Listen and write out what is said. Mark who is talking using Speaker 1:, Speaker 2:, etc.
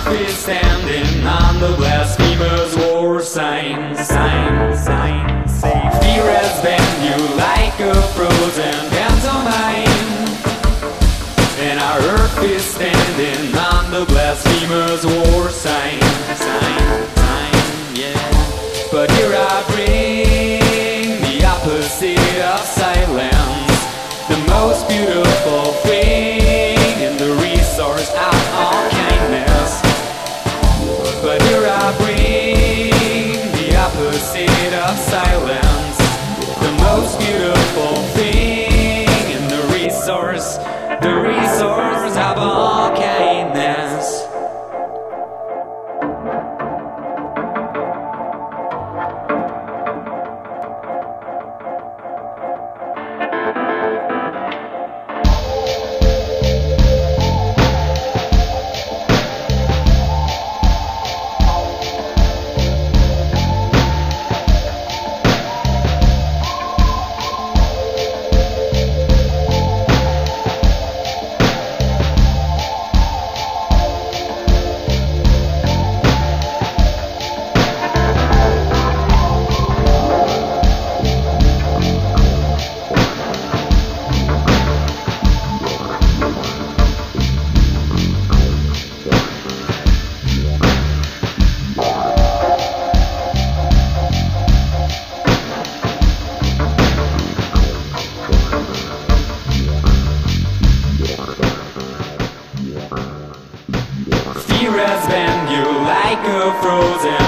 Speaker 1: earth is standing on the blasphemous war sign. Fear has bent you like a frozen pantomime, and our earth is standing on the blasphemous war sign. Yeah. But here I bring the opposite of silence, the most beautiful thing in the resource of all kindness. But here I bring the opposite of silence, the most beautiful thing in the resource of all kindness. Fear has bent you like a frozen